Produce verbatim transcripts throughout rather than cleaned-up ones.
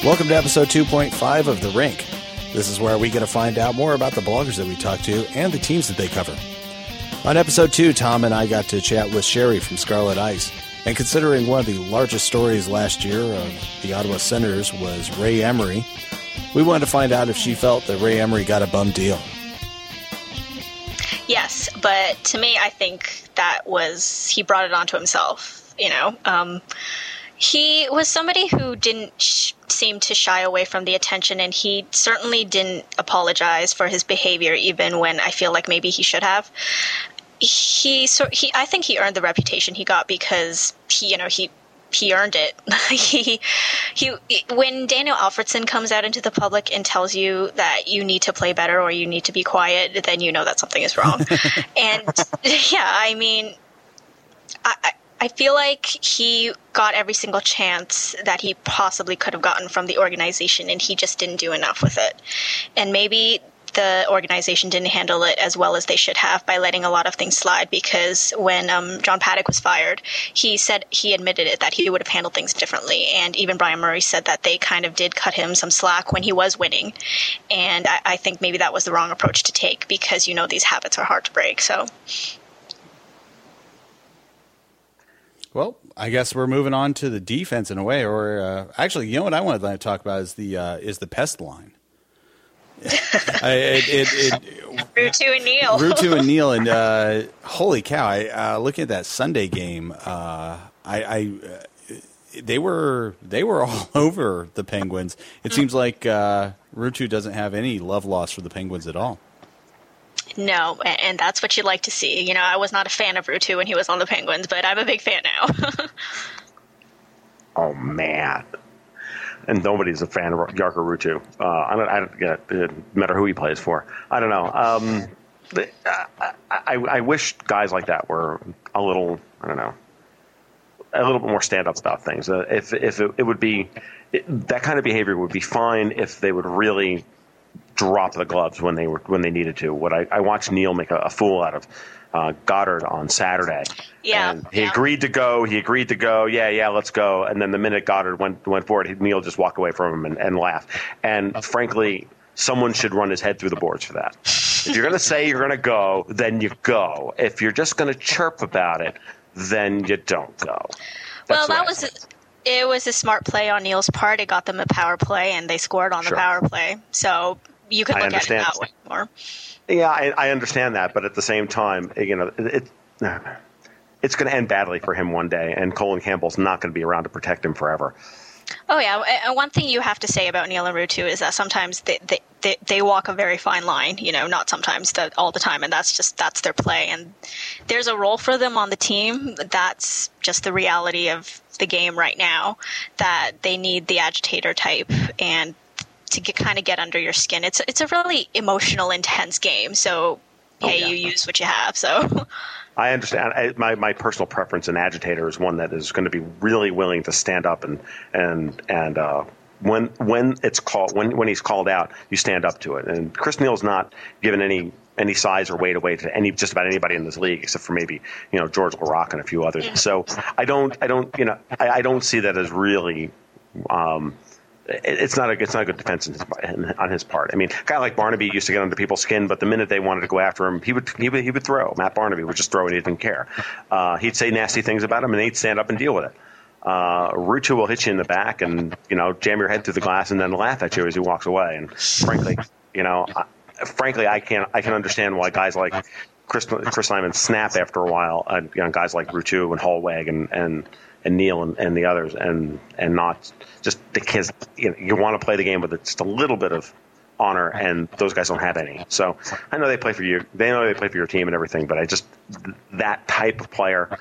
Welcome to episode two point five of The Rink. This is where we get to find out more about the bloggers that we talk to and the teams that they cover. On episode two, Tom and I got to chat with Sherry from Scarlet Ice. And considering one of the largest stories last year of the Ottawa Senators was Ray Emery, we wanted to find out if she felt that Ray Emery got a bum deal. Yes, but to me, I think that was, he brought it onto himself, you know. Um, he was somebody who didn't sh- seem to shy away from the attention, and he certainly didn't apologize for his behavior, even when I feel like maybe he should have. He, so he, I think he earned the reputation he got because he, you know, he, he earned it. he, he, when Daniel Alfredsson comes out into the public and tells you that you need to play better or you need to be quiet, then you know that something is wrong. And yeah, I mean, I, I, I feel like he got every single chance that he possibly could have gotten from the organization, and he just didn't do enough with it. And maybe the organization didn't handle it as well as they should have by letting a lot of things slide, because when um, John Paddock was fired, he said he admitted it, that he would have handled things differently. And even Brian Murray said that they kind of did cut him some slack when he was winning. And I, I think maybe that was the wrong approach to take, because, you know, these habits are hard to break. So, well, I guess we're moving on to the defense in a way, or uh, actually, you know what I wanted to talk about is the uh, is the pest line. I, it, it, it, Ruutu and Neal. Ruutu and Neal, and uh, holy cow! I uh, looking at that Sunday game, uh, I, I uh, they were they were all over the Penguins. It seems like uh, Ruutu doesn't have any love lost for the Penguins at all. No, and that's what you'd like to see. You know, I was not a fan of Ruutu when he was on the Penguins, but I'm a big fan now. Oh man. And nobody's a fan of Jarkko Ruutu. Uh, I don't. I don't yeah, it matter who he plays for. I don't know. Um, I, I, I wish guys like that were a little. I don't know. A little bit more stand up about things. Uh, if if it, it would be it, that kind of behavior would be fine if they would really drop the gloves when they were when they needed to. What I, I watched Neal make a, a fool out of uh, Goddard on Saturday. Yeah, and he yeah. agreed to go. He agreed to go. Yeah, yeah, let's go. And then the minute Goddard went went for it, Neal just walked away from him and, and laughed. And frankly, someone should run his head through the boards for that. If you're going to say you're going to go, then you go. If you're just going to chirp about it, then you don't go. Well, That's that was a, it was a smart play on Neal's part. It got them a power play, and they scored on Sure. the power play. So you could I look at it understand. that way more. Yeah, I, I understand that, but at the same time, you know, it, it it's going to end badly for him one day, and Colin Campbell's not going to be around to protect him forever. Oh yeah, and one thing you have to say about Neal and Ruutu is that sometimes they, they they they walk a very fine line. You know, not sometimes, that all the time, and that's just that's their play. And there's a role for them on the team. That's just the reality of the game right now. That they need the agitator type and to get, kind of get under your skin. It's it's a really emotional, intense game. So Oh, hey, yeah. you use what you have. So. I understand. I, my my personal preference in agitator is one that is going to be really willing to stand up and and and uh, when when it's called when when he's called out, you stand up to it. And Chris Neal's not given any any size or weight away to any just about anybody in this league, except for maybe you know George Laraque and a few others. So I don't I don't you know I, I don't see that as really. Um, It's not a it's not a good defense in his, in, on his part. I mean, a guy like Barnaby used to get under people's skin, but the minute they wanted to go after him, he would he would he would throw. Matt Barnaby would just throw and he didn't care. Uh, he'd say nasty things about him, and he'd stand up and deal with it. Uh, Ruutu will hit you in the back and you know jam your head through the glass and then laugh at you as he walks away. And frankly, you know, I, frankly, I can't I can understand why guys like Chris Chris Lyman snap after a while. Uh, you know, guys like Ruutu and Hallweg and and. and Neal and, and the others, and and not just because you know, you want to play the game with just a little bit of honor, and those guys don't have any. So I know they play for you, they know they play for your team and everything, but I just that type of player,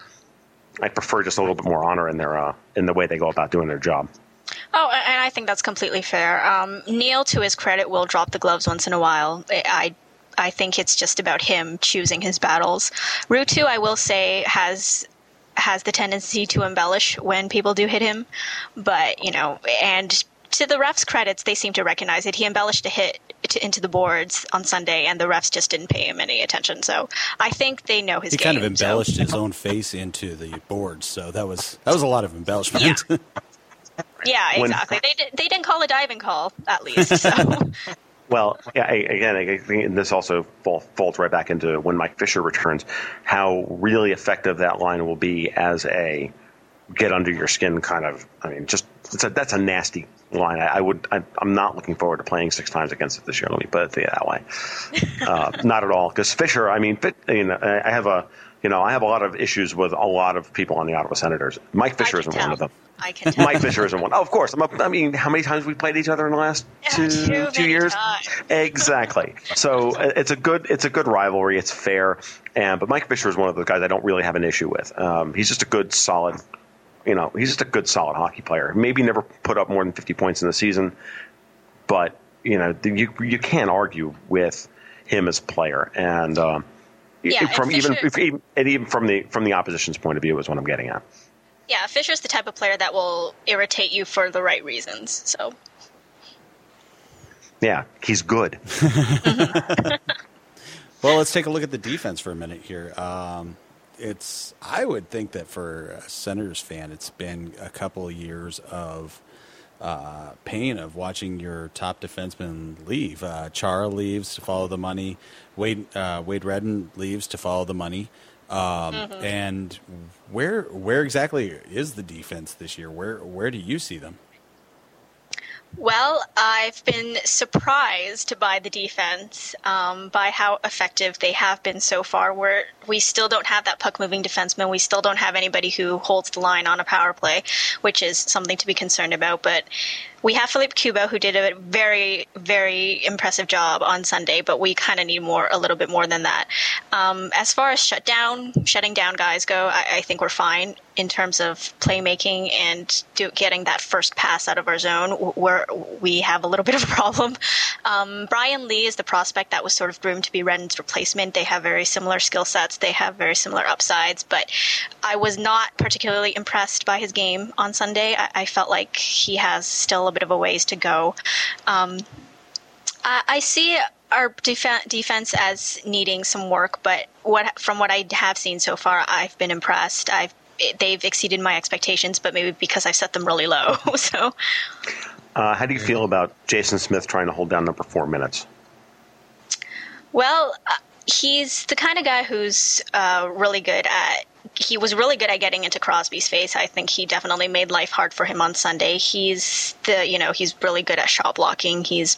I prefer just a little bit more honor in their uh, in the way they go about doing their job. Oh, and I think that's completely fair. Um, Neal, to his credit, will drop the gloves once in a while. I I think it's just about him choosing his battles. Ruutu, I will say, has. has the tendency to embellish when people do hit him. But, you know, and to the refs' credits, they seem to recognize it. He embellished a hit to, into the boards on Sunday, and the refs just didn't pay him any attention. So I think they know his he game. He kind of embellished so. his own face into the boards, so that was that was a lot of embellishment. Yeah. Yeah, When- exactly. They did, they didn't call a diving call, at least. So. Well, yeah, I, again, I think this also fall, falls right back into when Mike Fisher returns, how really effective that line will be as a get under your skin kind of. I mean, just it's a, that's a nasty line. I, I would. I, I'm not looking forward to playing six times against it this year. Let me put it that way. Uh, not at all, because Fisher. I mean, fit, you know, I have a. You know, I have a lot of issues with a lot of people on the Ottawa Senators. Mike Fisher isn't tell. one of them. I can tell. Mike Fisher isn't one. Oh, of course. I'm a, I mean, how many times have we played each other in the last Yeah, two too two many years? times. Exactly. So uh, it's a good it's a good rivalry. It's fair. And but Mike Fisher is one of those guys I don't really have an issue with. Um, he's just a good, solid. You know, he's just a good, solid hockey player. Maybe never put up more than fifty points in the season, but you know, you you can't argue with him as a player. And um, Yeah, from and even, Fisher- if, even and even from the from the opposition's point of view is what I'm getting at. Yeah, Fisher's the type of player that will irritate you for the right reasons. So. Yeah, he's good. Well, let's take a look at the defense for a minute here. Um, it's I would think that for a Senators fan, it's been a couple of years of uh, pain of watching your top defenseman leave. Uh, Chara leaves to follow the money. Wade uh, Wade Redden leaves to follow the money. Um, Mm-hmm. And where where exactly is the defense this year? Where where do you see them? Well, I've been surprised by the defense, um, by how effective they have been so far. We're, we still don't have that puck-moving defenseman. We still don't have anybody who holds the line on a power play, which is something to be concerned about. But we have Philippe Cuba, who did a very, very impressive job on Sunday, but we kind of need more, a little bit more than that. Um, as far as shut down, shutting down guys go, I, I think we're fine in terms of playmaking and do, getting that first pass out of our zone, where we have a little bit of a problem. Um, Brian Lee is the prospect that was sort of groomed to be Redden's replacement. They have very similar skill sets. They have very similar upsides, but I was not particularly impressed by his game on Sunday. I, I felt like he has still a bit of a ways to go. Um, I, I see our def- defense as needing some work, but what from what I have seen so far, I've been impressed. I've They've exceeded my expectations, but maybe because I've set them really low. So, uh, how do you feel about Jason Smith trying to hold down number four minutes? Well, uh, he's the kind of guy who's uh, really good at. He was really good at getting into Crosby's face. I think he definitely made life hard for him on Sunday. He's the, you know, he's really good at shot blocking. He's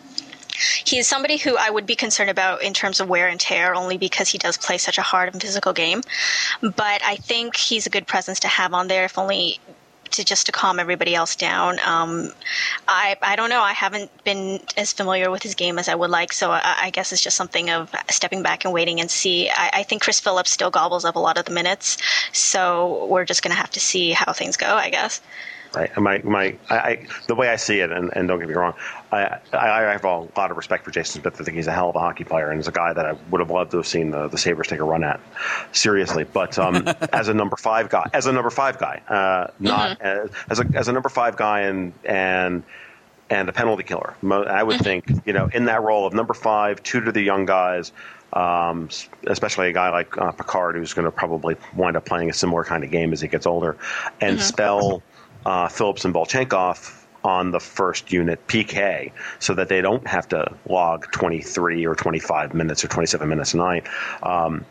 He's somebody who I would be concerned about in terms of wear and tear, only because he does play such a hard and physical game. But I think he's a good presence to have on there, if only to just to calm everybody else down. Um, I I don't know. I haven't been as familiar with his game as I would like, so I, I guess it's just something of stepping back and waiting and see. I, I think Chris Phillips still gobbles up a lot of the minutes, so we're just going to have to see how things go, I guess. Right. My my I, I the way I see it, and, and don't get me wrong, I, I I have a lot of respect for Jason Smith. I think he's a hell of a hockey player, and he's a guy that I would have loved to have seen the, the Sabres take a run at, seriously. But um, as a number five guy, as a number five guy, uh, not Mm-hmm. as, as a as a number five guy, and and and a penalty killer. I would think, you know, in that role of number five, tutor the young guys. Um, especially a guy like uh, Picard, who's going to probably wind up playing a similar kind of game as he gets older, and Mm-hmm. spell uh, Phillips and Volchenkov on the first unit P K, so that they don't have to log twenty-three or twenty-five minutes or twenty-seven minutes a night, um,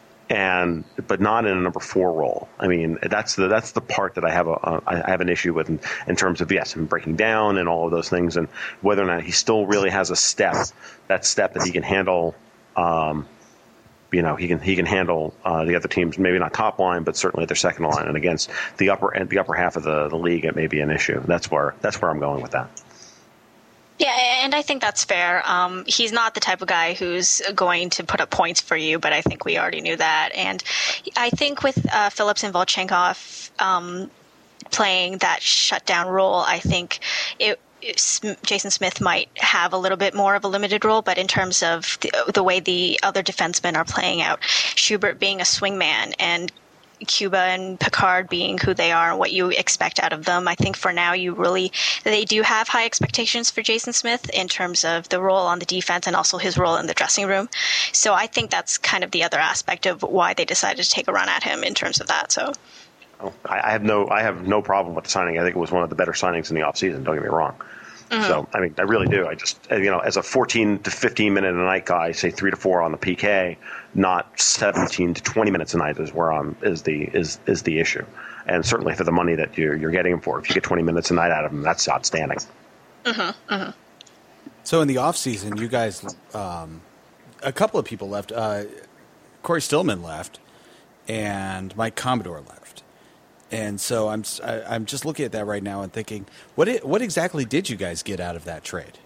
and but not in a number four role. I mean, that's the that's the part that I have a, a I have an issue with in, in terms of yes, him breaking down and all of those things, and whether or not he still really has a step, that step that he can handle. Um, you know, he can he can handle uh, the other teams, maybe not top line, but certainly their second line, and against the upper and the upper half of the, the league, it may be an issue. That's where that's where I'm going with that. Yeah, and I think that's fair. Um, he's not the type of guy who's going to put up points for you, but I think we already knew that. And I think with uh, Phillips and Volchenkov um, playing that shutdown role, I think it. Jason Smith might have a little bit more of a limited role, but in terms of the, the way the other defensemen are playing out, Schubert being a swingman and Cuba and Picard being who they are and what you expect out of them, I think for now you really they do have high expectations for Jason Smith in terms of the role on the defense and also his role in the dressing room. So I think that's kind of the other aspect of why they decided to take a run at him in terms of that. So. Oh, I, I have no I have no problem with the signing. I think it was one of the better signings in the offseason. Don't get me wrong. Mm-hmm. So I mean, I really do. I just you know, as a fourteen to fifteen minute a night guy, say three to four on the P K, not seventeen to twenty minutes a night is where I'm is the is is the issue. And certainly for the money that you're you're getting him for, if you get twenty minutes a night out of him, that's outstanding. Mm-hmm. Mm-hmm. So in the off season, you guys, um, a couple of people left. Uh, Corey Stillman left, and Mike Commodore left. And so I'm I, I'm just looking at that right now and thinking, what it, what exactly did you guys get out of that trade?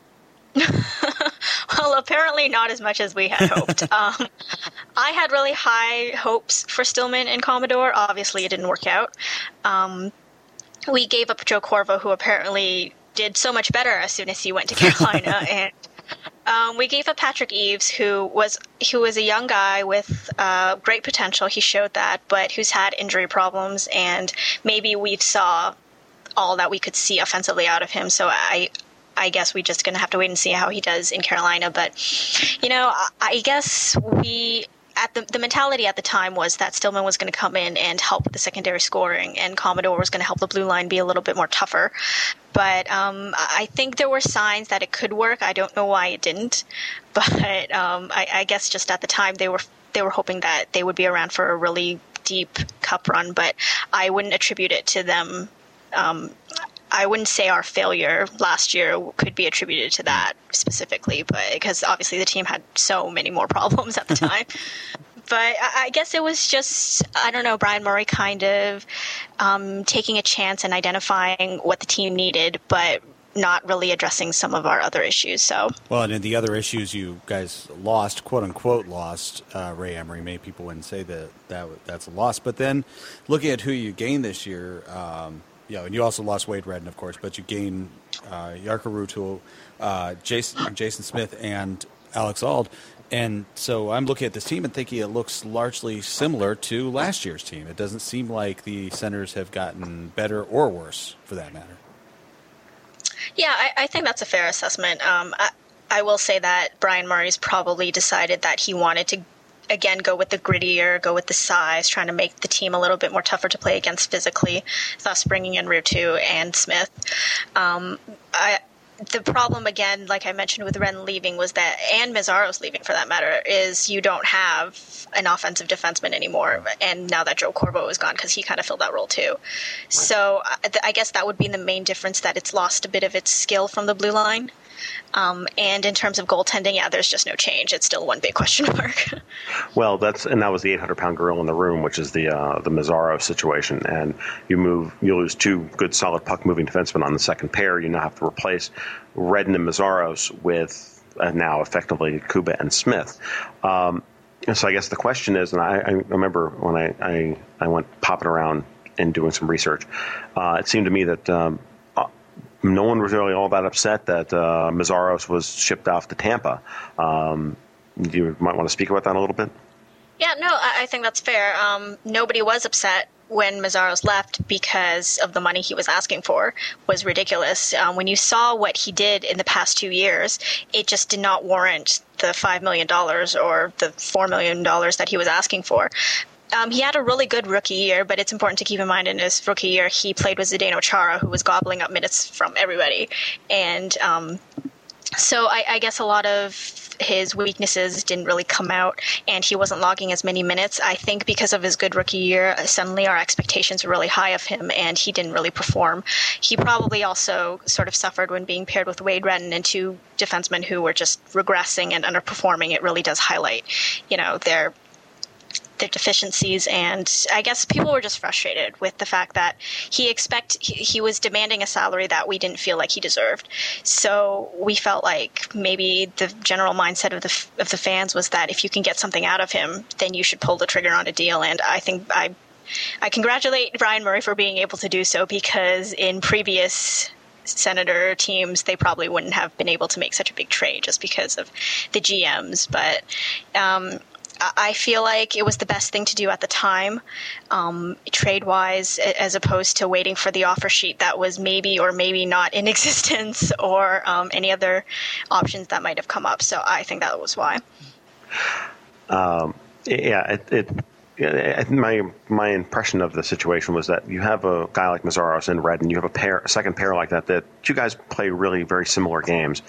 Well, apparently not as much as we had hoped. um, I had really high hopes for Stillman and Commodore. Obviously, it didn't work out. Um, we gave up Joe Corvo, who apparently did so much better as soon as he went to Carolina, and um, we gave up Patrick Eaves, who was who was a young guy with uh, great potential. He showed that, but who's had injury problems, and maybe we saw all that we could see offensively out of him. So I, I guess we're just gonna have to wait and see how he does in Carolina. But you know, I, I guess we. At the, the mentality at the time was that Stillman was going to come in and help with the secondary scoring, and Commodore was going to help the blue line be a little bit more tougher. But um, I think there were signs that it could work. I don't know why it didn't, but um, I, I guess just at the time they were they were hoping that they would be around for a really deep cup run. But I wouldn't attribute it to them. Um, I wouldn't say our failure last year could be attributed to that specifically, but because obviously the team had so many more problems at the time. But I, I guess it was just, I don't know, Brian Murray kind of um, taking a chance and identifying what the team needed, but not really addressing some of our other issues. So well, and in the other issues you guys lost, quote unquote, lost uh, Ray Emery. Many people wouldn't say that, that that's a loss, but then looking at who you gained this year. Um, Yeah, and you also lost Wade Redden, of course, but you gained uh, Yarker Rutul, uh, Jason, Jason Smith, and Alex Auld. And so I'm looking at this team and thinking it looks largely similar to last year's team. It doesn't seem like the centers have gotten better or worse, for that matter. Yeah, I, I think that's a fair assessment. Um, I, I will say that Brian Murray's probably decided that he wanted to again, go with the grittier, go with the size, trying to make the team a little bit more tougher to play against physically, thus bringing in Rutu and Smith. Um, I, the problem, again, like I mentioned with Redden leaving, was that, and Mazzaro's leaving for that matter, is you don't have an offensive defenseman anymore. And now that Joe Corvo is gone, because he kind of filled that role too. So I guess that would be the main difference, that it's lost a bit of its skill from the blue line. Um, and in terms of goaltending, yeah, there's just no change. It's still one big question mark. Well, that's and that was the eight hundred pound gorilla in the room, which is the uh, the Mazzaro situation. And you move, you lose two good, solid puck moving defensemen on the second pair. You now have to replace Redden and Mazzaros with uh, now effectively Kuba and Smith. Um, and so I guess the question is, and I, I remember when I, I I went popping around and doing some research, uh, it seemed to me that. Um, No one was really all that upset that uh, Mazzaros was shipped off to Tampa. Um, you might want to speak about that a little bit. Yeah, no, I, I think that's fair. Um, nobody was upset when Mazzaros left because of the money he was asking for was ridiculous. Um, when you saw what he did in the past two years, it just did not warrant the five million dollars or the four million dollars that he was asking for. Um, he had a really good rookie year, but it's important to keep in mind in his rookie year, he played with Zdeno Chara, who was gobbling up minutes from everybody. And um, so I, I guess a lot of his weaknesses didn't really come out, and he wasn't logging as many minutes. I think because of his good rookie year, suddenly our expectations were really high of him, and he didn't really perform. He probably also sort of suffered when being paired with Wade Redden and two defensemen who were just regressing and underperforming. It really does highlight, you know, their their deficiencies, and I guess people were just frustrated with the fact that he expect he, he was demanding a salary that we didn't feel like he deserved. So we felt like maybe the general mindset of the of the fans was that if you can get something out of him, then you should pull the trigger on a deal. And I think I I congratulate Brian Murray for being able to do so, because in previous Senator teams, they probably wouldn't have been able to make such a big trade just because of the G Ms. But um I feel like it was the best thing to do at the time, um, trade-wise, as opposed to waiting for the offer sheet that was maybe or maybe not in existence, or um, any other options that might have come up. So I think that was why. Um, yeah, it, it yeah, my my impression of the situation was that you have a guy like Meszaros and Redden, you have a pair, a second pair like that, that you guys play really very similar games,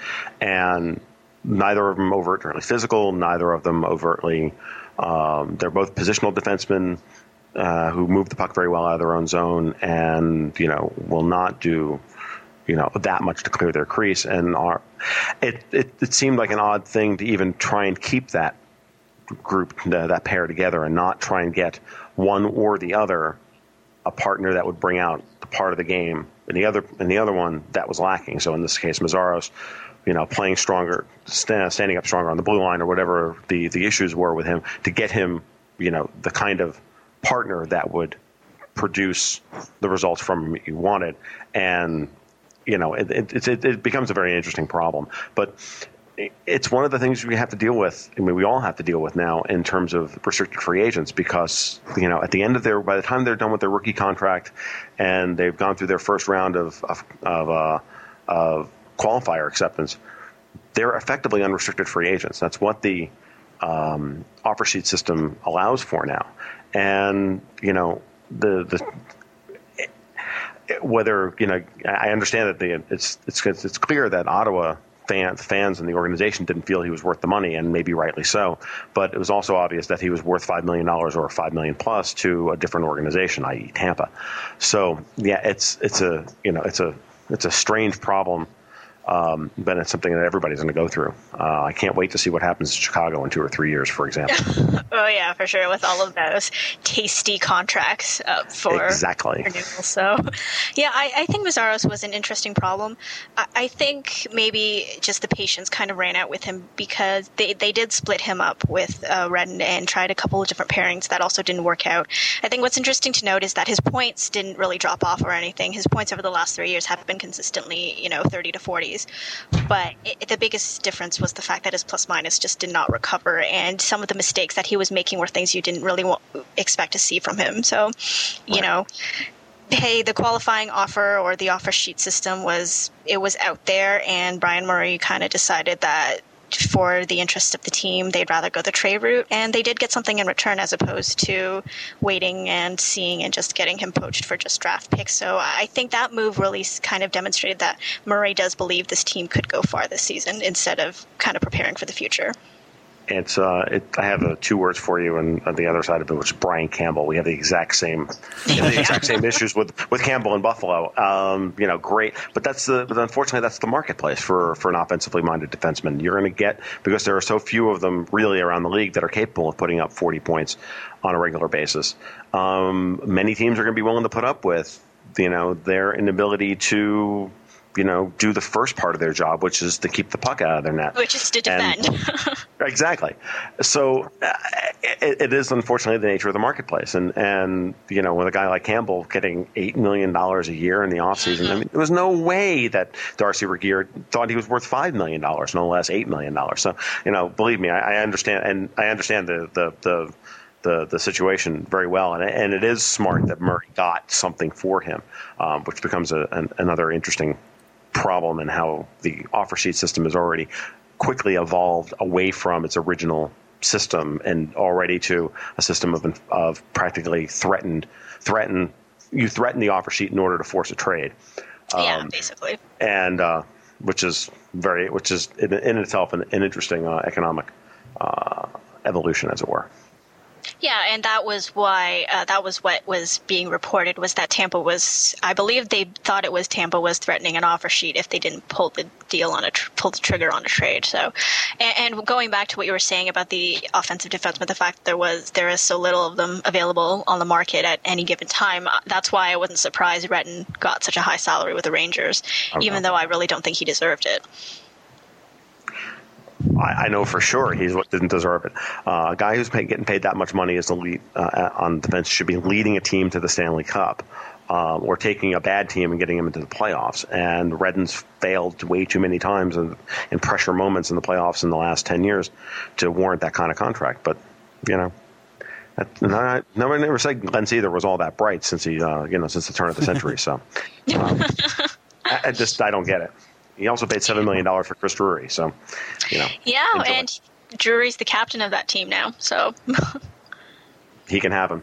and neither of them overtly physical, neither of them overtly. Um, they're both positional defensemen uh, who move the puck very well out of their own zone, and you know will not do you know that much to clear their crease. And are it it, it seemed like an odd thing to even try and keep that group, uh, that pair together, and not try and get one or the other a partner that would bring out the part of the game, and the other and the other one that was lacking. So in this case, Meszaros, you know, playing stronger, stand, standing up stronger on the blue line, or whatever the, the issues were with him, to get him, you know, the kind of partner that would produce the results from him you wanted. And, you know, it, it, it, it becomes a very interesting problem. But it's one of the things we have to deal with. I mean, we all have to deal with now in terms of restricted free agents, because, you know, at the end of their, by the time they're done with their rookie contract and they've gone through their first round of, of, of, uh, of qualifier acceptance, they're effectively unrestricted free agents. That's what the um, offer sheet system allows for now. And, you know, the, the, whether, you know, I understand that the, it's, it's, it's clear that Ottawa fan, fans and the organization didn't feel he was worth the money, and maybe rightly so. But it was also obvious that he was worth five million dollars or five million dollars plus to a different organization, that is. Tampa. So yeah, it's, it's a, you know, it's a, it's a strange problem. Um, but it's something that everybody's going to go through. Uh, I can't wait to see what happens in Chicago in two or three years, for example. Oh, yeah, for sure, with all of those tasty contracts uh, for exactly. renewal. So, yeah, I, I think Meszaros was an interesting problem. I, I think maybe just the patience kind of ran out with him, because they, they did split him up with uh, Redden and tried a couple of different pairings that also didn't work out. I think what's interesting to note is that his points didn't really drop off or anything. His points over the last three years have been consistently, you know, thirty to forties. But it, the biggest difference was the fact that his plus minus just did not recover, and some of the mistakes that he was making were things you didn't really want, expect to see from him. So, you right. know, hey, the qualifying offer or the offer sheet system was it was out there, and Brian Murray kind of decided that for the interest of the team, they'd rather go the trade route, and they did get something in return as opposed to waiting and seeing and just getting him poached for just draft picks. So I think that move really kind of demonstrated that Murray does believe this team could go far this season instead of kind of preparing for the future. It's uh, it, I have uh, two words for you, and on the other side of it, which is Brian Campbell. We have the exact same, we have the exact same issues with, with Campbell in Buffalo. Um, you know, great, but that's the, but unfortunately, that's the marketplace for, for an offensively minded defenseman. You're going to get, because there are so few of them really around the league that are capable of putting up forty points on a regular basis. Um, many teams are going to be willing to put up with, you know, their inability to, you know, do the first part of their job, which is to keep the puck out of their net. Which is to defend. And, exactly. So uh, it, it is unfortunately the nature of the marketplace. And, and, you know, with a guy like Campbell getting eight million dollars a year in the offseason, mm-hmm. I mean, there was no way that Darcy Regier thought he was worth five million dollars, no less eight million dollars. So, you know, believe me, I, I understand. And I understand the, the, the, the, the situation very well. And, and it is smart that Murray got something for him, um, which becomes a, an, another interesting problem in how the offer sheet system has already quickly evolved away from its original system and already to a system of of practically threatened threaten you threaten the offer sheet in order to force a trade. Yeah, um, basically. And uh, which is very which is in, in itself an, an interesting uh, economic uh, evolution, as it were. Yeah, and that was why uh, that was what was being reported, was that Tampa was, I believe they thought it was Tampa was threatening an offer sheet if they didn't pull the deal on a tr- pull the trigger on a trade. So, and, and going back to what you were saying about the offensive defenseman, the fact that there was there is so little of them available on the market at any given time, that's why I wasn't surprised Redden got such a high salary with the Rangers, okay. even though I really don't think he deserved it. I, I know for sure he didn't deserve it. Uh, a guy who's pay, getting paid that much money as the lead uh, on defense should be leading a team to the Stanley Cup, um, or taking a bad team and getting them into the playoffs. And Redden's failed way too many times in, in pressure moments in the playoffs in the last ten years to warrant that kind of contract. But you know, that, no, no one ever said Glenn Seether was all that bright since he, uh, you know, since the turn of the century. So um, I, I just I don't get it. He also paid seven million dollars for Chris Drury, so, you know. Yeah, and Drury's the captain of that team now, so. he can have him.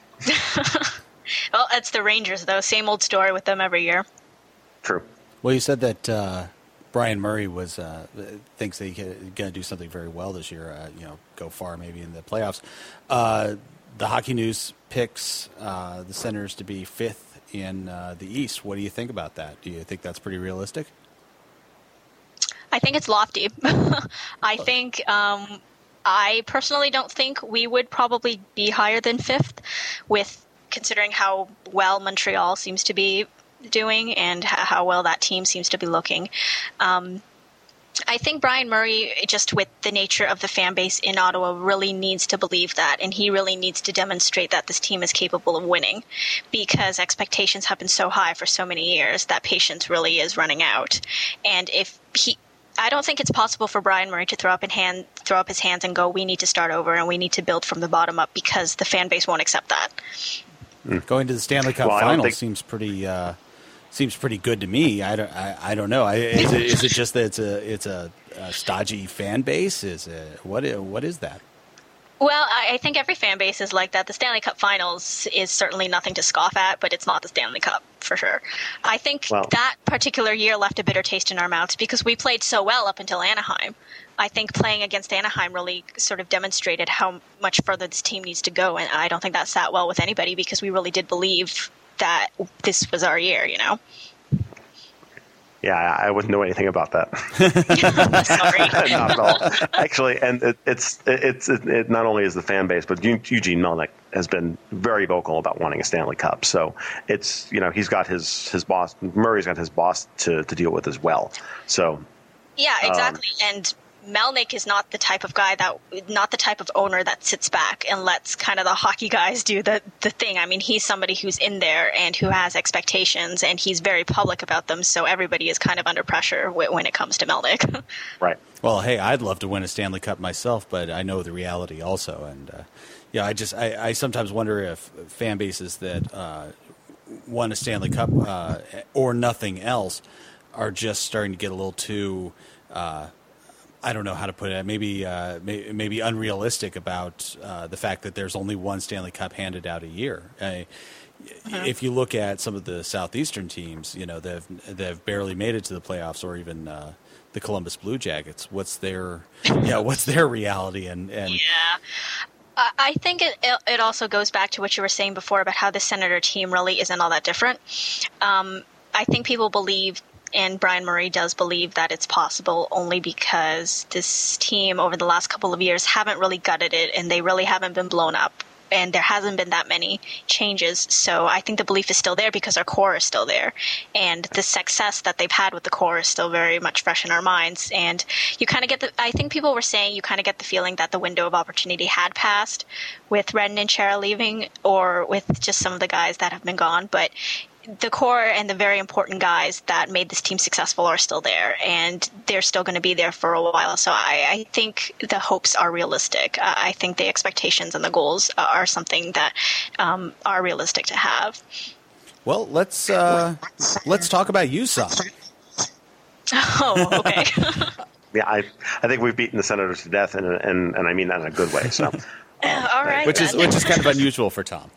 Well, it's the Rangers, though. Same old story with them every year. True. Well, you said that uh, Brian Murray was uh, thinks that he's going to do something very well this year. Uh, you know, go far maybe in the playoffs. Uh, the Hockey News picks uh, the Senators to be fifth in uh, the East. What do you think about that? Do you think that's pretty realistic? I think it's lofty. I think um, I personally don't think we would probably be higher than fifth, with considering how well Montreal seems to be doing and how well that team seems to be looking. Um, I think Brian Murray, just with the nature of the fan base in Ottawa, really needs to believe that, and he really needs to demonstrate that this team is capable of winning, because expectations have been so high for so many years that patience really is running out. And if he, I don't think it's possible for Brian Murray to throw up in hand, throw up his hands and go, "We need to start over and we need to build from the bottom up," because the fan base won't accept that. Going to the Stanley Cup well, Final think... seems pretty. Uh, Seems pretty good to me. I don't. I, I don't know. I, is, it, is it just that it's a it's a, a stodgy fan base? Is it what? What is that? Well, I, I think every fan base is like that. The Stanley Cup Finals is certainly nothing to scoff at, but it's not the Stanley Cup for sure. I think well, that particular year left a bitter taste in our mouths because we played so well up until Anaheim. I think playing against Anaheim really sort of demonstrated how much further this team needs to go, and I don't think that sat well with anybody because we really did believe that this was our year, you know? Yeah, I wouldn't know anything about that. Sorry. Not at all. Actually, and it, it's it's it, it not only is the fan base, but Eugene Melnyk has been very vocal about wanting a Stanley Cup. So it's, you know, he's got his, his boss, Murray's got his boss to, to deal with as well. So yeah, exactly. Um, and Melnyk is not the type of guy that, not the type of owner that sits back and lets kind of the hockey guys do the, the thing. I mean, he's somebody who's in there and who has expectations, and he's very public about them. So everybody is kind of under pressure when it comes to Melnyk. Right. Well, hey, I'd love to win a Stanley Cup myself, but I know the reality also. And uh, yeah, I just I, I sometimes wonder if fan bases that uh, won a Stanley Cup uh, or nothing else are just starting to get a little too. Uh, I don't know how to put it. Maybe uh, may, maybe unrealistic about uh, the fact that there's only one Stanley Cup handed out a year. I, uh-huh. If you look at some of the Southeastern teams, you know, they've they've barely made it to the playoffs, or even uh, the Columbus Blue Jackets. What's their yeah? What's their reality? And, and yeah. I think it it also goes back to what you were saying before about how the Senator team really isn't all that different. Um, I think people believe. And Brian Murray does believe that it's possible only because this team over the last couple of years haven't really gutted it, and they really haven't been blown up, and there hasn't been that many changes. So I think the belief is still there because our core is still there, and the success that they've had with the core is still very much fresh in our minds. And you kind of get the, I think people were saying you kind of get the feeling that the window of opportunity had passed with Redden and Chara leaving, or with just some of the guys that have been gone, but the core and the very important guys that made this team successful are still there, and they're still going to be there for a while. So I, I think the hopes are realistic. Uh, I think the expectations and the goals are something that um, are realistic to have. Well, let's uh, let's talk about U S A. Oh, okay. Yeah, I I think we've beaten the Senators to death, and and and I mean that in a good way. So, all right, which then. is which is kind of unusual for Tom.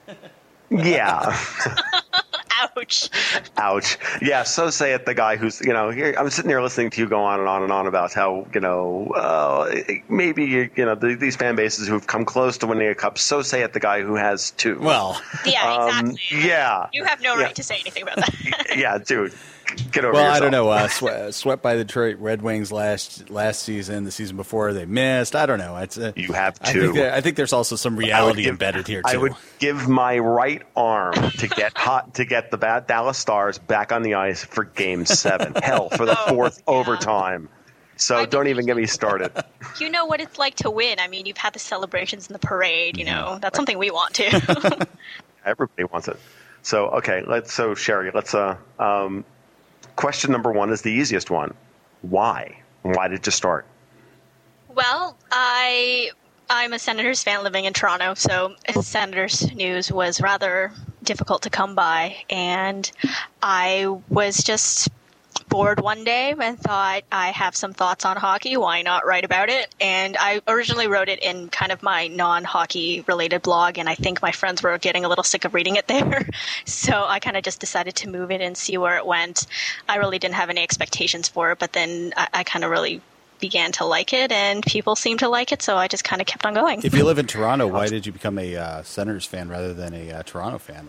Yeah. Ouch. Ouch. Yeah, so say it, the guy who's, you know, here, I'm sitting here listening to you go on and on and on about how, you know, uh, maybe, you know, the, these fan bases who've come close to winning a cup, so say it, the guy who has two. Well. Yeah, exactly. Um, yeah. You have no yeah. right to say anything about that. Yeah, dude. Get over well, yourself. I don't know. Uh, swept, swept by the Detroit Red Wings last last season, the season before they missed. I don't know. It's uh, you have to. I think, there, I think there's also some reality give, embedded here too. I would give my right arm to get hot to get the bad Dallas Stars back on the ice for Game Seven. Hell, for the fourth oh, yeah. overtime. So I don't mean, even get me started. You know what it's like to win. I mean, you've had the celebrations and the parade. You know, that's right. Something we want to. Everybody wants it. So okay, let's. So Sherry, let's. Uh, um, Question number one is the easiest one. Why? Why did you start? Well, I, I'm a Senators fan living in Toronto, so Senators news was rather difficult to come by. And I was just bored one day and thought, I have some thoughts on hockey. Why not write about it? And I originally wrote it in kind of my non-hockey related blog, and I think my friends were getting a little sick of reading it there. So I kind of just decided to move it and see where it went. I really didn't have any expectations for it, but then I, I kind of really began to like it, and people seemed to like it, so I just kind of kept on going. If you live in Toronto, why did you become a uh, Senators fan rather than a uh, Toronto fan?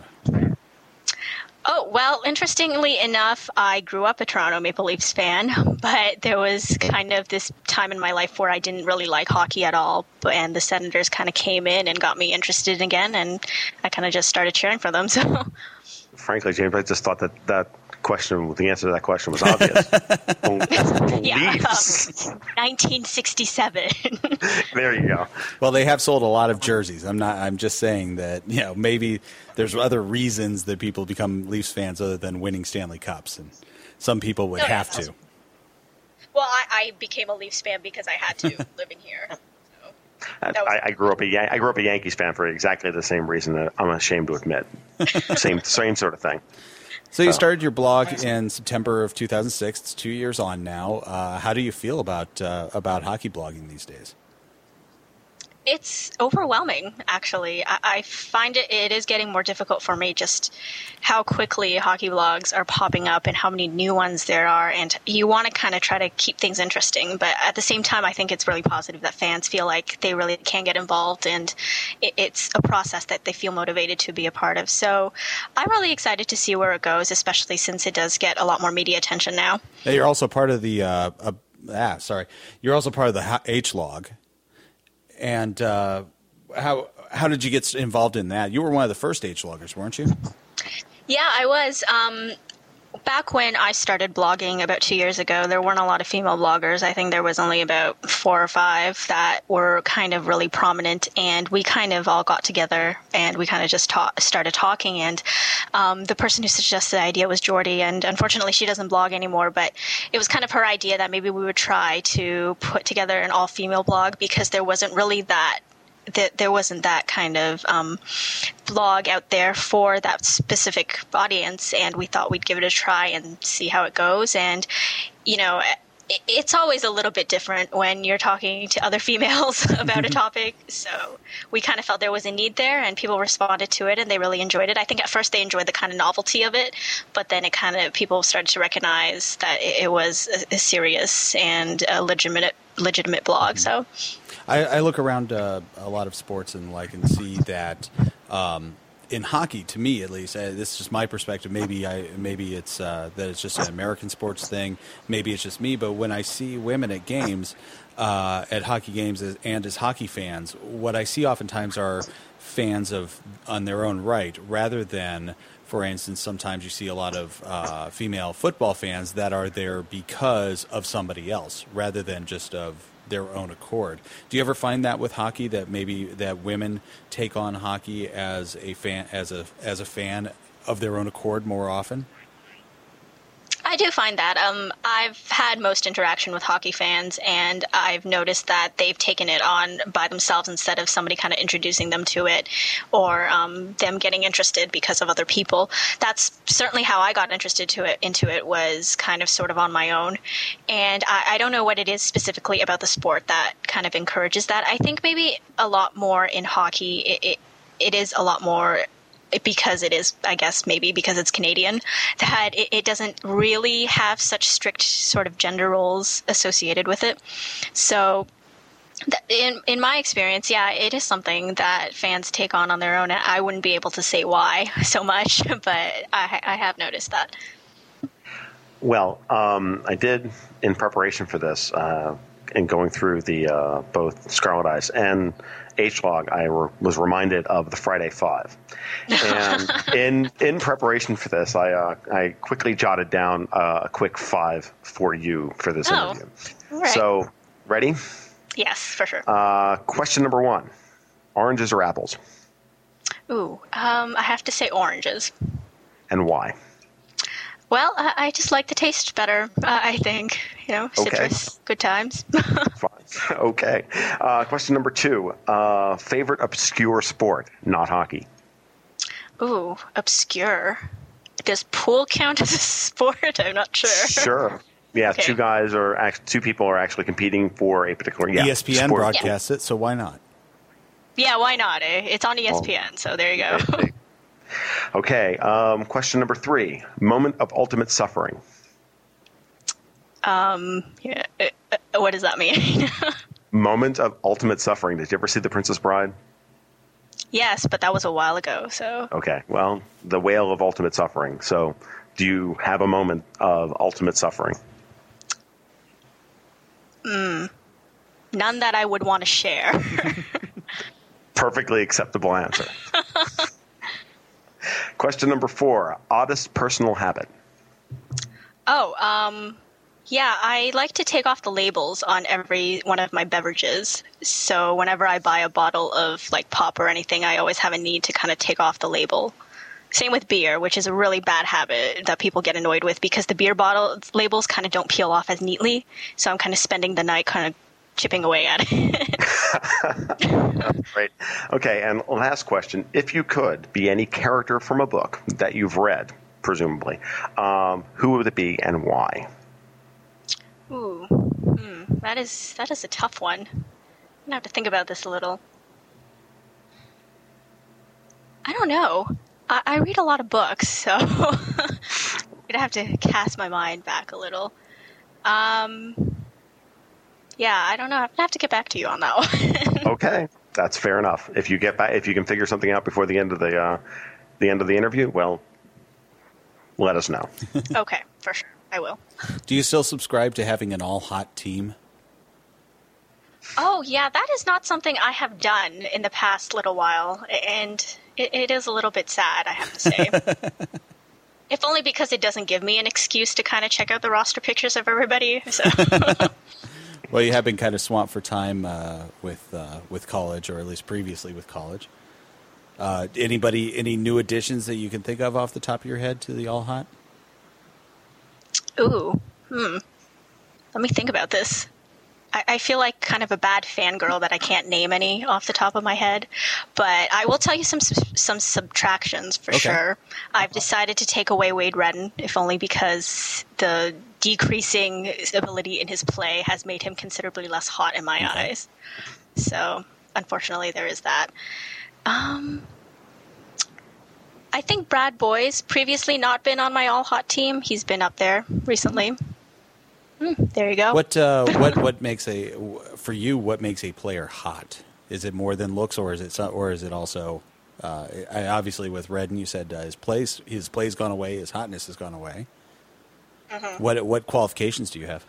Oh, well, interestingly enough, I grew up a Toronto Maple Leafs fan, but there was kind of this time in my life where I didn't really like hockey at all, and the Senators kind of came in and got me interested again, and I kind of just started cheering for them. So, frankly, James, I just thought that that question, the answer to that question was obvious. yeah, um, nineteen sixty-seven. There you go. Well, they have sold a lot of jerseys. I'm not. I'm just saying that, you know, maybe there's other reasons that people become Leafs fans other than winning Stanley Cups, and some people would no, have yeah, to. Well, I, I became a Leafs fan because I had to living here. So I, was- I grew up a Yan- I grew up a Yankees fan for exactly the same reason that I'm ashamed to admit. same same sort of thing. So you started your blog in September of two thousand six. It's two years on now. Uh, how do you feel about uh, about hockey blogging these days? It's overwhelming, actually. I, I find it it is getting more difficult for me, just how quickly hockey blogs are popping up and how many new ones there are. And you want to kind of try to keep things interesting. But at the same time, I think it's really positive that fans feel like they really can get involved, and it, it's a process that they feel motivated to be a part of. So I'm really excited to see where it goes, especially since it does get a lot more media attention now. Now, you're also part of the uh, uh, ah, sorry. You're also part of the H log. And uh, how how did you get involved in that? You were one of the first H loggers, weren't you? Yeah, I was. Um, back when I started blogging about two years ago, there weren't a lot of female bloggers. I think there was only about four or five that were kind of really prominent, and we kind of all got together and we kind of just ta- started talking. And um, the person who suggested the idea was Jordy, and unfortunately she doesn't blog anymore, but it was kind of her idea that maybe we would try to put together an all-female blog, because there wasn't really that that there wasn't that kind of um, blog out there for that specific audience, and we thought we'd give it a try and see how it goes. And, you know, it, it's always a little bit different when you're talking to other females about a topic. So we kind of felt there was a need there, and people responded to it, and they really enjoyed it. I think at first they enjoyed the kind of novelty of it, but then it kind of, people started to recognize that it, it was a, a serious and a legitimate legitimate blog. So I, I look around uh, a lot of sports and like and see that um, in hockey, to me at least, uh, this is just my perspective. Maybe I maybe it's uh, that it's just an American sports thing. Maybe it's just me. But when I see women at games, uh, at hockey games, as, and as hockey fans, what I see oftentimes are fans of on their own right, rather than, for instance, sometimes you see a lot of uh, female football fans that are there because of somebody else, rather than just of their own accord. Do you ever find that with hockey, that maybe that women take on hockey as a fan, as a as a fan of their own accord more often? I do find that. Um, I've had most interaction with hockey fans, and I've noticed that they've taken it on by themselves instead of somebody kind of introducing them to it, or um, them getting interested because of other people. That's certainly how I got interested to it. Into it was kind of sort of on my own, and I, I don't know what it is specifically about the sport that kind of encourages that. I think maybe a lot more in hockey, it it, it is a lot more. Because it is, I guess, maybe because it's Canadian, that it, it doesn't really have such strict sort of gender roles associated with it. So th- in in my experience, yeah, it is something that fans take on on their own. I wouldn't be able to say why so much, but I, I have noticed that. Well, um, I did, in preparation for this, uh, and going through the uh, both Scarlet Ice and H-Log, I re- was reminded of the Friday Five. And in in preparation for this, I uh, I quickly jotted down uh, a quick five for you for this oh, interview. Right. So, ready? Yes, for sure. Uh, question number one: oranges or apples? Ooh, um, I have to say oranges. And why? Well, I, I just like the taste better, uh, I think. You know, citrus, okay. Good times. Fine. Okay. Uh, question number two. Uh, favorite obscure sport, not hockey? Ooh, obscure. does pool count as a sport? I'm not sure. Sure. Yeah, okay. two guys are act- two people are actually competing for a particular yeah, E S P N sport. broadcasts yeah. it, so why not? Yeah, why not? Eh? It's on E S P N, well, so there you go. Okay, um, question number three: moment of ultimate suffering. Um, yeah, uh, what does that mean? Moment of ultimate suffering. Did you ever see The Princess Bride? Yes, but that was a while ago. So okay, well, the whale of ultimate suffering. So, do you have a moment of ultimate suffering? Mm, none that I would want to share. Perfectly acceptable answer. Question number four: oddest personal habit. Oh, um, yeah, I like to take off the labels on every one of my beverages. So whenever I buy a bottle of like pop or anything, I always have a need to kind of take off the label. Same with beer, which is a really bad habit that people get annoyed with because the beer bottle labels kind of don't peel off as neatly. So I'm kind of spending the night kind of chipping away at it. Great. Okay, and last question. If you could be any character from a book that you've read, presumably, um, who would it be and why? Ooh, hmm, that is that is a tough one. I'm going to have to think about this a little. I don't know. I, I read a lot of books, so I'm going to have to cast my mind back a little. Um... Yeah, I don't know. I'm gonna have to get back to you on that one. Okay, that's fair enough. If you get back, if you can figure something out before the end of the uh, the end of the interview, well, let us know. Okay, for sure, I will. Do you still subscribe to having an all-hot team? Oh yeah, that is not something I have done in the past little while, and it, it is a little bit sad, I have to say. If only because it doesn't give me an excuse to kind of check out the roster pictures of everybody. So. Well, you have been kind of swamped for time uh, with uh, with college, or at least previously with college. Uh, anybody, any new additions that you can think of off the top of your head to the All Hot? Ooh, hmm. Let me think about this. I, I feel like kind of a bad fangirl that I can't name any off the top of my head, but I will tell you some some subtractions for okay. sure. I've decided to take away Wade Redden, if only because the decreasing ability in his play has made him considerably less hot in my okay. eyes. So, unfortunately, there is that. Um, I think Brad Boy's previously not been on my all-hot team. He's been up there recently. Mm, there you go. What uh, what what makes a for you? What makes a player hot? Is it more than looks, or is it or is it also? Uh, I, obviously, with Redden, you said uh, his plays his play's gone away, his hotness has gone away. Mm-hmm. What what qualifications do you have?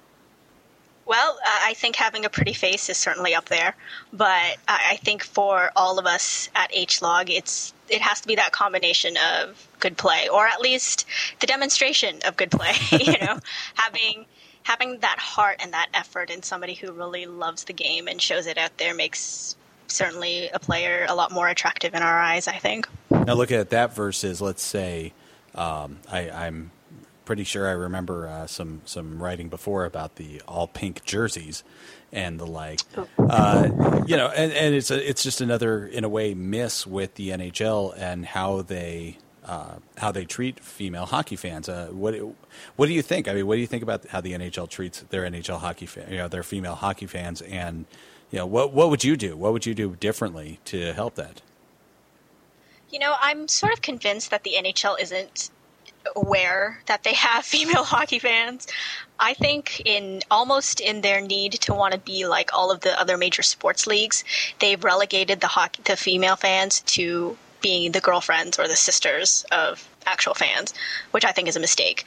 Well, I think having a pretty face is certainly up there, but I think for all of us at H-Log, it's it has to be that combination of good play, or at least the demonstration of good play. You know, having having that heart and that effort in somebody who really loves the game and shows it out there makes certainly a player a lot more attractive in our eyes, I think. Now, look at that versus, let's say, um, I, I'm. pretty sure I remember uh, some some writing before about the all pink jerseys and the like. Uh, you know, and, and it's a, it's just another in a way miss with the N H L and how they uh, how they treat female hockey fans. Uh, what what do you think? I mean, what do you think about how the N H L treats their N H L hockey fan, you know, their female hockey fans? And you know, what what would you do? What would you do differently to help that? You know, I'm sort of convinced that the N H L isn't aware that they have female hockey fans. I think in almost in their need to want to be like all of the other major sports leagues, they've relegated the hockey, the female fans to being the girlfriends or the sisters of actual fans, which I think is a mistake.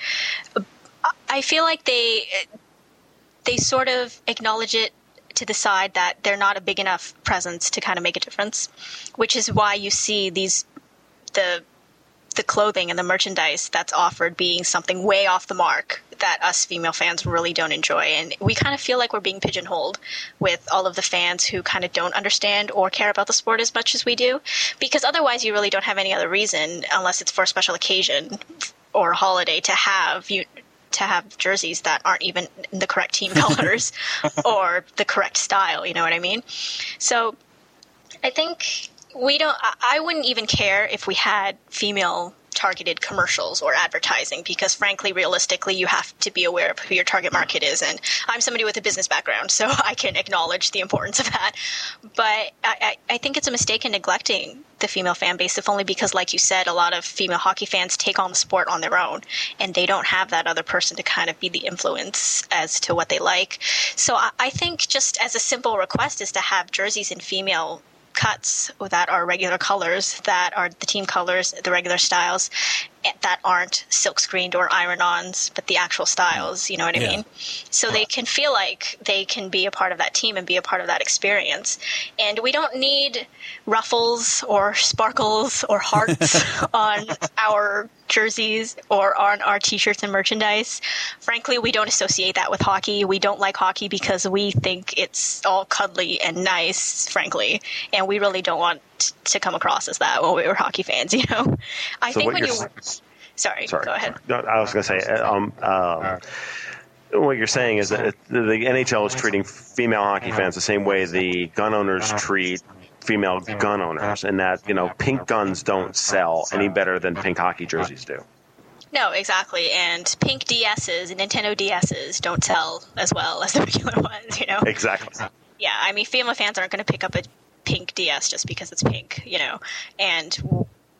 I feel like they they sort of acknowledge it to the side that they're not a big enough presence to kind of make a difference, which is why you see these the the clothing and the merchandise that's offered being something way off the mark that us female fans really don't enjoy. And we kind of feel like we're being pigeonholed with all of the fans who kind of don't understand or care about the sport as much as we do, because otherwise you really don't have any other reason, unless it's for a special occasion or a holiday, to have you to have jerseys that aren't even in the correct team colors or the correct style. You know what I mean? So I think we don't, I wouldn't even care if we had female targeted commercials or advertising, because frankly, realistically, you have to be aware of who your target market is. And I'm somebody with a business background, so I can acknowledge the importance of that. But I, I think it's a mistake in neglecting the female fan base, if only because, like you said, a lot of female hockey fans take on the sport on their own, and they don't have that other person to kind of be the influence as to what they like. So I, I think just as a simple request is to have jerseys in female cuts that are regular colors, that are the team colors, the regular styles, that aren't silk screened or iron-ons, but the actual styles, you know what I yeah. mean? So they can feel like they can be a part of that team and be a part of that experience. And we don't need ruffles or sparkles or hearts on our jerseys or on our t-shirts and merchandise. Frankly, we don't associate that with hockey. We don't like hockey because we think it's all cuddly and nice, frankly. And we really don't want to come across as that when we were hockey fans, you know? I so think when you... Sorry, Sorry, go ahead. No, I was going to say, um, um, what you're saying is that the N H L is treating female hockey fans the same way the gun owners treat female gun owners, and that, you know, pink guns don't sell any better than pink hockey jerseys do. No, exactly. And pink D S's and Nintendo D S's don't sell as well as the regular ones, you know? Exactly. Yeah, I mean, female fans aren't going to pick up a pink D S just because it's pink, you know? And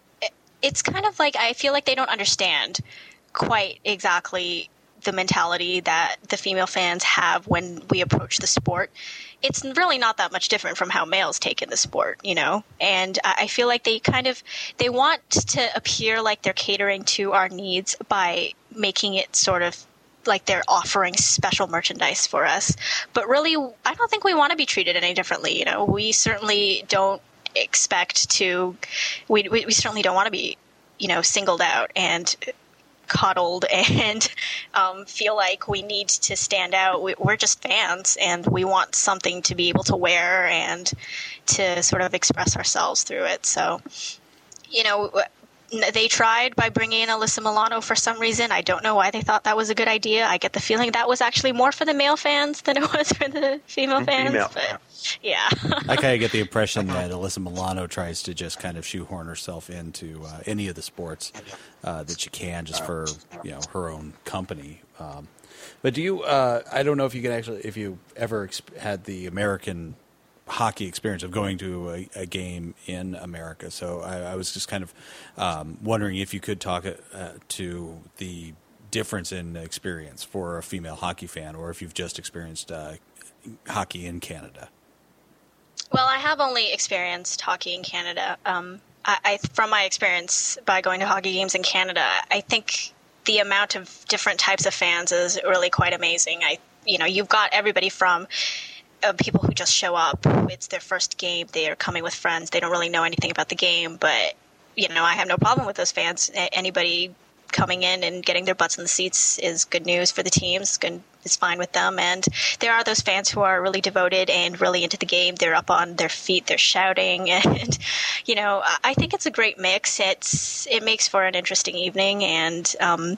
it's kind of like, I feel like they don't understand quite exactly the mentality that the female fans have when we approach the sport. It's really not that much different from how males take in the sport, you know? And I feel like they kind of, they want to appear like they're catering to our needs by making it sort of like they're offering special merchandise for us. But really, I don't think we want to be treated any differently, you know? We certainly don't expect to, we, we, we certainly don't want to be, you know, singled out and coddled and um, feel like we need to stand out. We, we're just fans, and we want something to be able to wear and to sort of express ourselves through it. So, you know, they tried by bringing in Alyssa Milano for some reason. I don't know why they thought that was a good idea. I get the feeling that was actually more for the male fans than it was for the female fans. Female. But yeah. I kind of get the impression that Alyssa Milano tries to just kind of shoehorn herself into uh, any of the sports uh, that she can, just for, you know, her own company. Um, but do you? Uh, I don't know if you can actually, if you ever exp- had the American hockey experience of going to a, a game in America. So I, I was just kind of um, wondering if you could talk uh, to the difference in experience for a female hockey fan, or if you've just experienced uh, hockey in Canada. Well, I have only experienced hockey in Canada. Um, I, I, from my experience by going to hockey games in Canada, I think the amount of different types of fans is really quite amazing. I, you know, you've got everybody from Uh, people who just show up. It's their first game. They are coming with friends. They don't really know anything about the game, but, you know, I have no problem with those fans. Anybody coming in and getting their butts in the seats is good news for the teams. It's good, it's fine with them. And there are those fans who are really devoted and really into the game. They're up on their feet. They're shouting. And, you know, I think it's a great mix. It's, it makes for an interesting evening. And, um,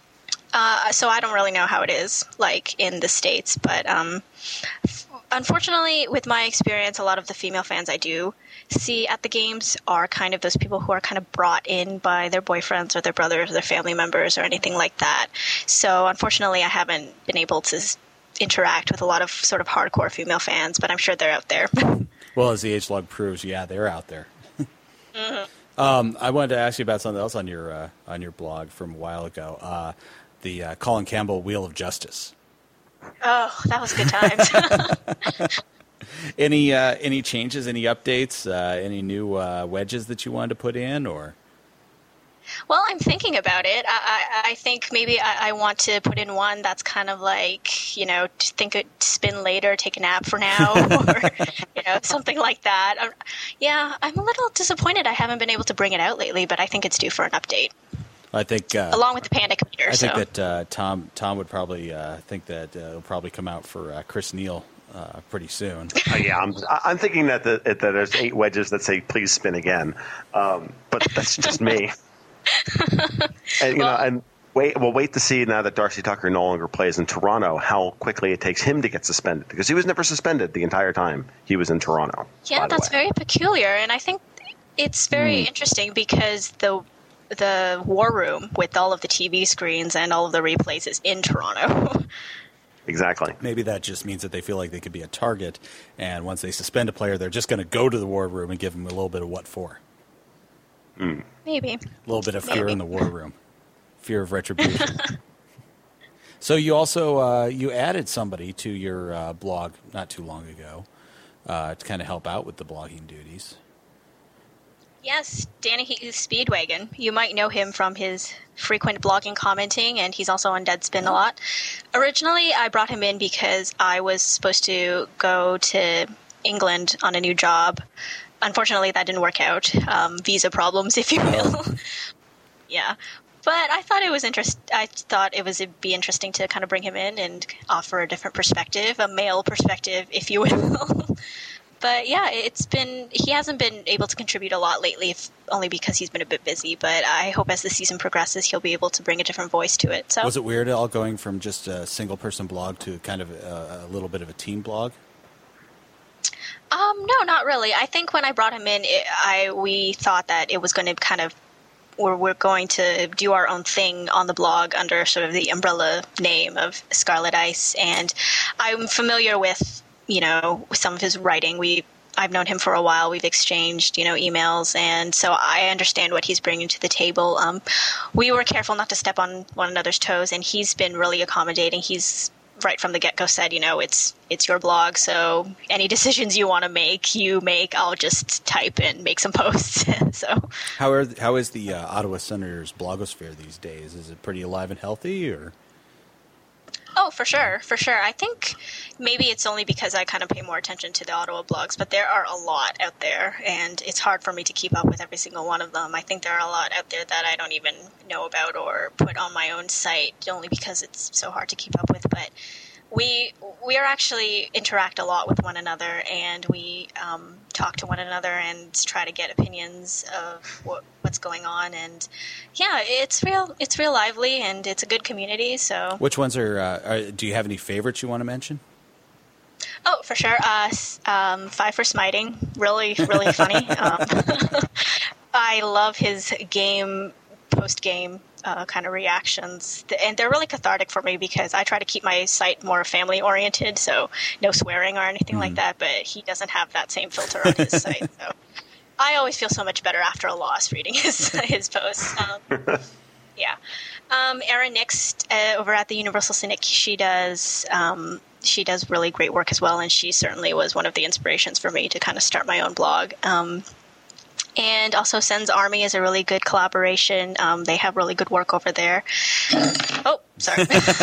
uh, so I don't really know how it is like in the States, but, um, unfortunately, with my experience, a lot of the female fans I do see at the games are kind of those people who are kind of brought in by their boyfriends or their brothers or their family members or anything like that. So unfortunately, I haven't been able to interact with a lot of sort of hardcore female fans, but I'm sure they're out there. Well, as the age log proves, yeah, they're out there. mm-hmm. um, I wanted to ask you about something else on your uh, on your blog from a while ago, uh, the uh, Colin Campbell Wheel of Justice. Oh, that was good times. any uh, any changes, any updates, uh, any new uh, wedges that you wanted to put in, or? Well, I'm thinking about it. I, I, I think maybe I, I want to put in one that's kind of like, you know, think it, spin later, take a nap for now, or, you know, something like that. Um, yeah, I'm a little disappointed I haven't been able to bring it out lately, but I think it's due for an update. I think, uh, along with the Panda Computer. I so. think that uh, Tom Tom would probably uh, think that uh, it'll probably come out for uh, Chris Neal uh, pretty soon. Uh, yeah, I'm I'm thinking that the, that there's eight wedges that say "Please spin again," um, but that's just me. and, you well, know, and wait, we'll wait to see now that Darcy Tucker no longer plays in Toronto how quickly it takes him to get suspended, because he was never suspended the entire time he was in Toronto. Yeah, that's very peculiar, and I think it's very mm. interesting because the the war room with all of the T V screens and all of the replays is in Toronto. Exactly. Maybe that just means that they feel like they could be a target, and once they suspend a player, they're just going to go to the war room and give them a little bit of what for. Mm. Maybe. A little bit of fear Maybe. in the war room. Fear of retribution. So you also uh, you added somebody to your uh, blog not too long ago uh, to kind of help out with the blogging duties. Yes, Danny Speedwagon. You might know him from his frequent blogging commenting, and he's also on Deadspin a lot. Originally, I brought him in because I was supposed to go to England on a new job. Unfortunately, that didn't work out. Um, visa problems, if you will. Yeah. But I thought it was interest. I thought it was it'd be interesting to kind of bring him in and offer a different perspective, a male perspective, if you will. But yeah, it's been he hasn't been able to contribute a lot lately, if only because he's been a bit busy. But I hope as the season progresses, he'll be able to bring a different voice to it. So was it weird at all going from just a single person blog to kind of a, a little bit of a team blog? Um, no, not really. I think when I brought him in, it, I we thought that it was going to kind of. We're, we're going to do our own thing on the blog under sort of the umbrella name of Scarlet Ice. And I'm familiar with, you know, some of his writing. We, I've known him for a while. We've exchanged, you know, emails. And so I understand what he's bringing to the table. Um, we were careful not to step on one another's toes, and he's been really accommodating. He's right from the get-go said, you know, it's it's your blog, so any decisions you want to make, you make. I'll just type and make some posts. So, how are how is the uh, Ottawa Senators blogosphere these days? Is it pretty alive and healthy, or? Oh, for sure, for sure. I think maybe it's only because I kind of pay more attention to the Ottawa blogs, but there are a lot out there, and it's hard for me to keep up with every single one of them. I think there are a lot out there that I don't even know about or put on my own site, only because it's so hard to keep up with. But we we are actually interact a lot with one another, and we um, talk to one another and try to get opinions of what, what's going on. And yeah, it's real it's real lively, and it's a good community. So, which ones are? Uh, are do you have any favorites you want to mention? Oh, for sure. Uh, um, Five for Smiting, really, really funny. Um, I love his game post game. Uh, kind of reactions, and they're really cathartic for me because I try to keep my site more family oriented, so no swearing or anything mm. like that, but he doesn't have that same filter on his site, so I always feel so much better after a loss reading his his posts. Um, yeah. Um, Erin Nix uh, over at the Universal Cynic, she does um, she does really great work as well, and she certainly was one of the inspirations for me to kind of start my own blog. Um, And also Sen's Army is a really good collaboration. Um, they have really good work over there. Oh, sorry.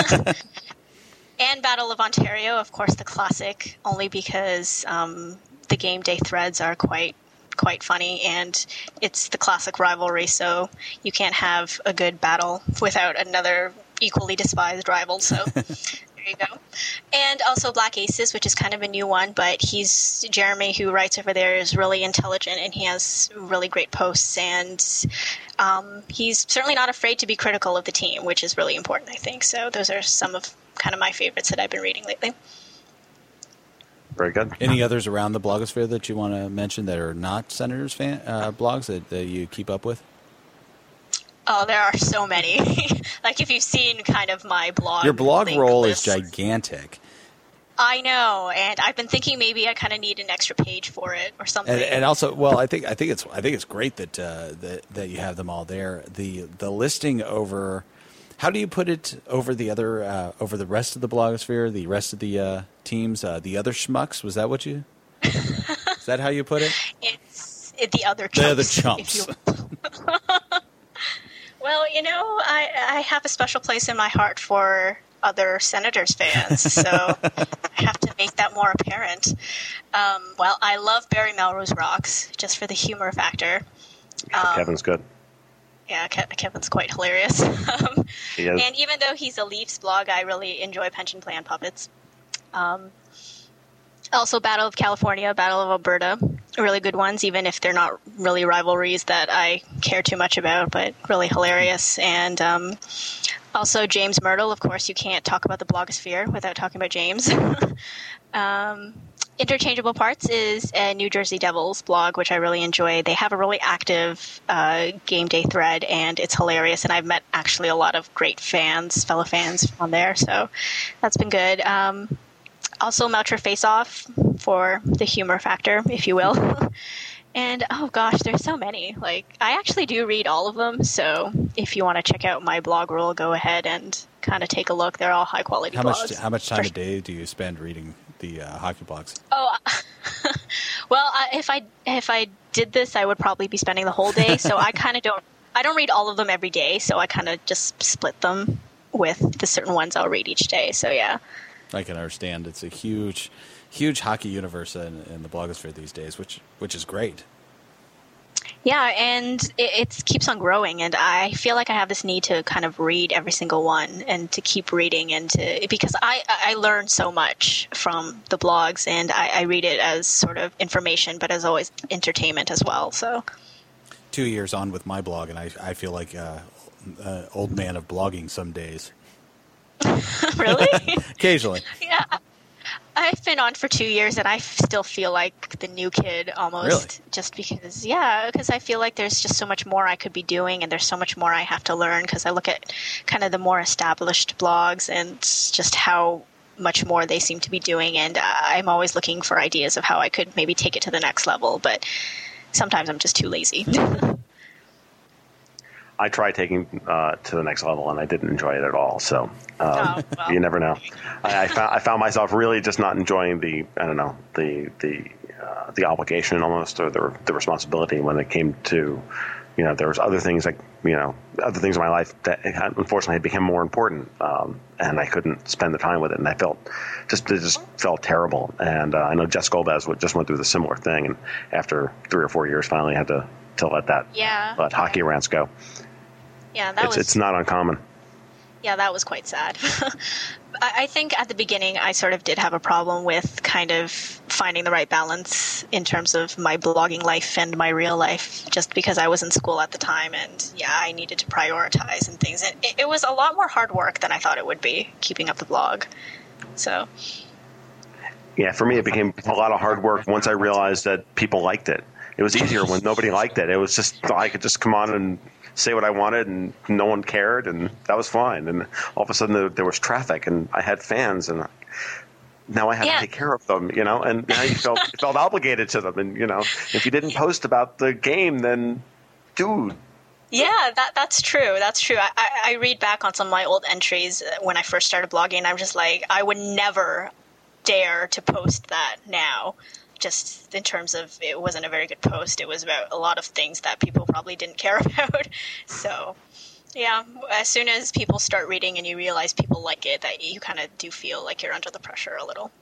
And Battle of Ontario, of course, the classic, only because um, the game day threads are quite quite funny, and it's the classic rivalry, so you can't have a good battle without another equally despised rival, so... There you go. And also Black Aces, which is kind of a new one, but he's Jeremy, who writes over there, is really intelligent, and he has really great posts, and um, he's certainly not afraid to be critical of the team, which is really important, I think. So those are some of kind of my favorites that I've been reading lately. Very good. Any others around the blogosphere that you want to mention that are not Senators fan uh, blogs that, that you keep up with? Oh, there are so many. Like, if you've seen kind of my blog. Your blog roll list. is gigantic. I know, and I've been thinking maybe I kind of need an extra page for it or something. And, and also, well, I think I think it's I think it's great that uh, that that you have them all there. The the listing over, how do you put it over the other uh, over the rest of the blogosphere, the rest of the uh, teams, uh, the other schmucks? Was that what you? Is that how you put it? It's it, the other chumps. The other chumps. Well, you know, I, I have a special place in my heart for other Senators fans, so I have to make that more apparent. Um, well, I love Barry Melrose Rocks, just for the humor factor. Um, Kevin's good. Yeah, Ke- Kevin's quite hilarious. um, he is. And even though he's a Leafs blog, I really enjoy Pension Plan Puppets. Um, also, Battle of California, Battle of Alberta, really good ones, even if they're not really rivalries that I care too much about, but really hilarious. And um, also James Myrtle, of course, you can't talk about the blogosphere without talking about James. um, Interchangeable Parts is a New Jersey Devils blog, which I really enjoy. They have a really active uh, game day thread, and it's hilarious. And I've met actually a lot of great fans, fellow fans on there, so that's been good. Um, also, Melcher Face Off for the humor factor, if you will. And, oh gosh, there's so many. Like, I actually do read all of them, so if you want to check out my blog roll, go ahead and kind of take a look. They're all high-quality how blogs. Much, how much time for- a day do you spend reading the uh, hockey blogs? Oh, well, I, if I if I did this, I would probably be spending the whole day, so I kind of don't, I don't read all of them every day, so I kind of just split them with the certain ones I'll read each day, so yeah. I can understand. It's a huge... huge hockey universe in, in the blogosphere these days, which which is great. Yeah, and it, it keeps on growing, and I feel like I have this need to kind of read every single one and to keep reading, and to because I, I learn so much from the blogs, and I, I read it as sort of information, but as always entertainment as well. So, two years on with my blog, and I I feel like uh, an old man of blogging some days. Really? Occasionally. Yeah. I've been on for two years, and I still feel like the new kid almost. Really? Just because, yeah, because I feel like there's just so much more I could be doing, and there's so much more I have to learn, because I look at kind of the more established blogs and just how much more they seem to be doing, and uh, I'm always looking for ideas of how I could maybe take it to the next level, but sometimes I'm just too lazy. I tried taking uh, to the next level, and I didn't enjoy it at all. So um, Oh, well. you never know. I, I, found, I found myself really just not enjoying the I don't know the the uh, the obligation almost, or the the responsibility when it came to, you know, there was other things like, you know, other things in my life that had, unfortunately had become more important, um, and I couldn't spend the time with it, and I felt just it just felt terrible. And uh, I know Jess Golbez just went through the similar thing, and after three or four years, finally had to to let that Yeah. let hockey rants go. Yeah, that It's was it's not uncommon. Yeah, that was quite sad. I I think at the beginning I sort of did have a problem with kind of finding the right balance in terms of my blogging life and my real life, just because I was in school at the time, and yeah, I needed to prioritize and things. And it, it was a lot more hard work than I thought it would be, keeping up the blog. So, Yeah, for me, it became a lot of hard work once I realized that people liked it. It was easier when nobody liked it. It was just, I could just come on and say what I wanted, and no one cared, and that was fine. And all of a sudden, there, there was traffic, and I had fans, and now I had Yeah. to take care of them, you know. And now you felt you felt obligated to them, and you know, if you didn't post about the game, then, dude. yeah, that that's true. That's true. I, I, I read back on some of my old entries when I first started blogging, and I'm just like, I would never dare to post that now. Just in terms of, it wasn't a very good post. It was about a lot of things that people probably didn't care about. So, yeah, as soon as people start reading and you realize people like it, that you kind of do feel like you're under the pressure a little.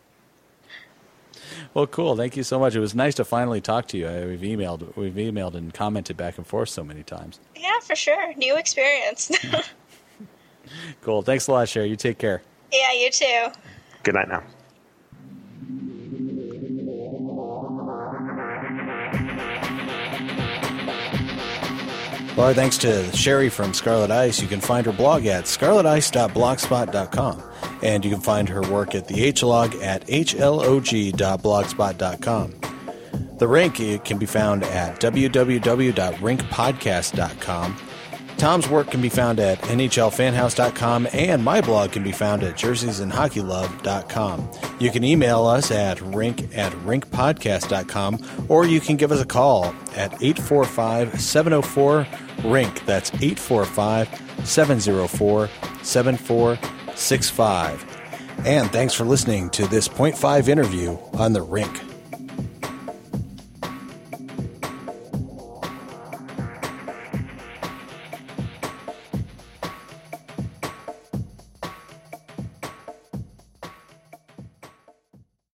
Well, cool. Thank you so much. It was nice to finally talk to you. I, we've emailed, we've emailed and commented back and forth so many times. Yeah, for sure. New experience. Cool. Thanks a lot, Sherry. You take care. Yeah, you too. Good night now. Well, our thanks to Sherry from Scarlet Ice. You can find her blog at scarlet ice dot blogspot dot com. And you can find her work at the H-Log at h l o g dot blogspot dot com. The Rink can be found at w w w dot rink podcast dot com. Tom's work can be found at n h l fan house dot com, and my blog can be found at jerseys and hockey love dot com. You can email us at rink at rink podcast dot com, or you can give us a call at eight four five, seven oh four, rink. That's eight four five, seven oh four, seven four six five. And thanks for listening to this point five interview on The Rink.